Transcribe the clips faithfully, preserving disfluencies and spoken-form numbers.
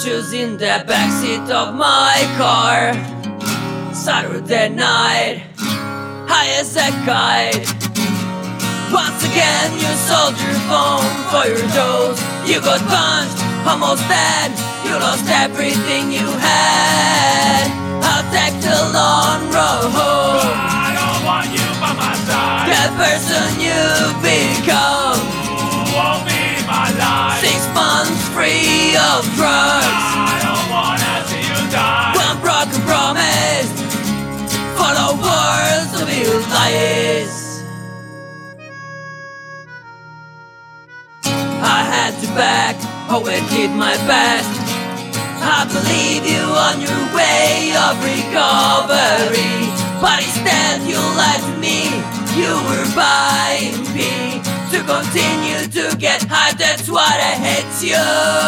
shoes in the backseat of my car. Saturday night, high as a kite. Once again you sold your phone for your dose. You got punched, almost dead. You lost everything you had. I'll take the long road. I don't want you by my side. The person you've become. You won't be my life. Six months free of drugs. I don't wanna see you die. One broken promise for the world to be lies. I had to back, oh I did my best. I believe you on your way of recovery, but instead you lied to me. You were buying me to continue to get high, that's what I hate you.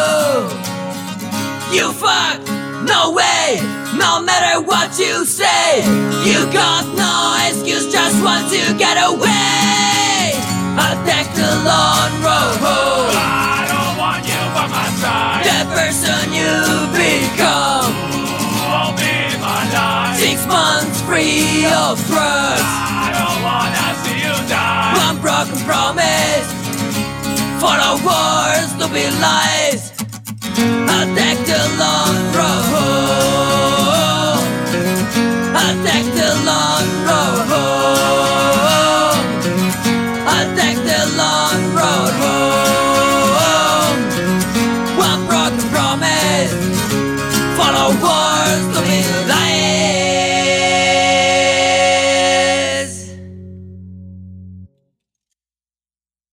You fuck, no way, no matter what you say. You got no excuse, just want to get away. I'll take the long road. I don't want you by my side. The person you become. You won't be my life. Six months free of drugs. I don't wanna see you die. One broken promise for the words to be lies. I'll take the long